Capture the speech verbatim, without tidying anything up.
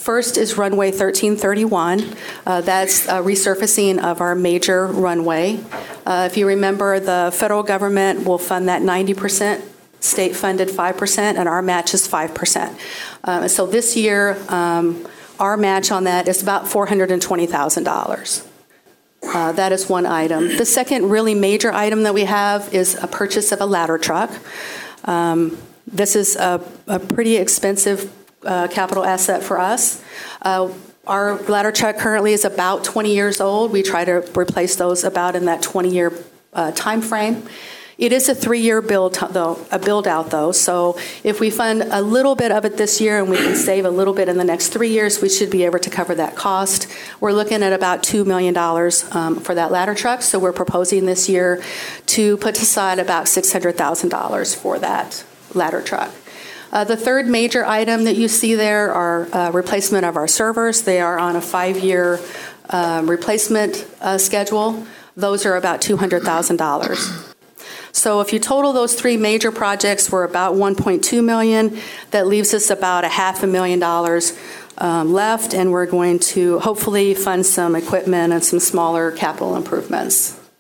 first is runway thirteen thirty-one. Uh, that's a resurfacing of our major runway. Uh, if you remember, the federal government will fund that ninety percent, state funded five percent, and our match is five percent. Uh, so this year, um, our match on that is about four hundred twenty thousand dollars. Uh, that is one item. The second really major item that we have is a purchase of a ladder truck. Um, this is a, a pretty expensive uh, capital asset for us. Uh, our ladder truck currently is about twenty years old. We try to replace those about in that twenty-year uh, time frame. It is a three-year build, though, a build out, though. So if we fund a little bit of it this year and we can save a little bit in the next three years, we should be able to cover that cost. We're looking at about two million dollars um, for that ladder truck. So we're proposing this year to put aside about six hundred thousand dollars for that ladder truck. Uh, the third major item that you see there are uh, replacement of our servers. They are on a five-year um, replacement uh, schedule. Those are about two hundred thousand dollars. So if you total those three major projects, we're about one point two million dollars. That leaves us about a half a million dollars um, left, and we're going to hopefully fund some equipment and some smaller capital improvements.